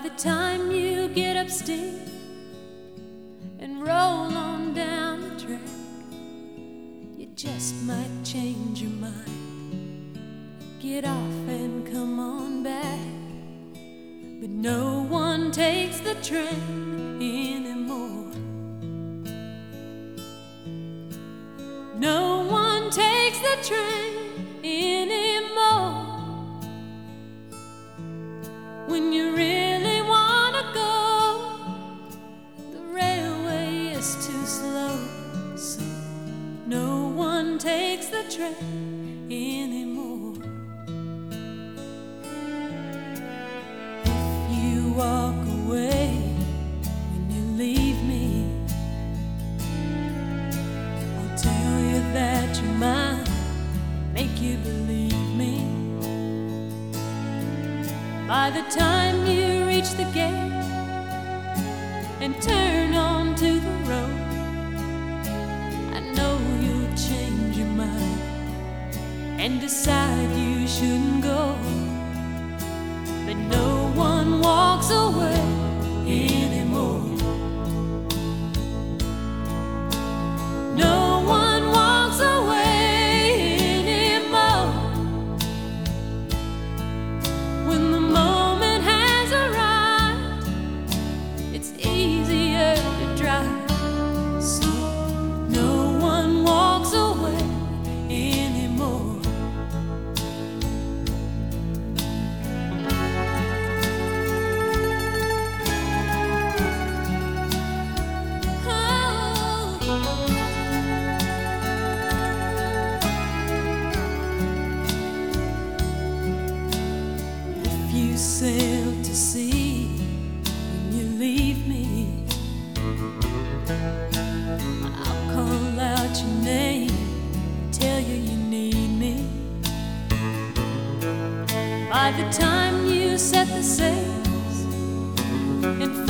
the time you get up steam and roll on down the track, you just might change your mind. Get off and come on back. But no one takes the train anymore. No one takes the train anymore. When you really wanna go, the railway is too slow. So no one takes the train anymore. If you walk away when you leave me, I'll tell you that you're mine, make you believe me. By the time you reach the gate and turn onto the road, I know you'll change your mind and decide you shouldn't go. But no one walks away anymore. No one walks away anymore. When the moment has arrived, it's easier to drive. So no one walks away anymore. If you sail to sea when you leave me, I'll call out your name, tell you you need me. By the time you set the sails and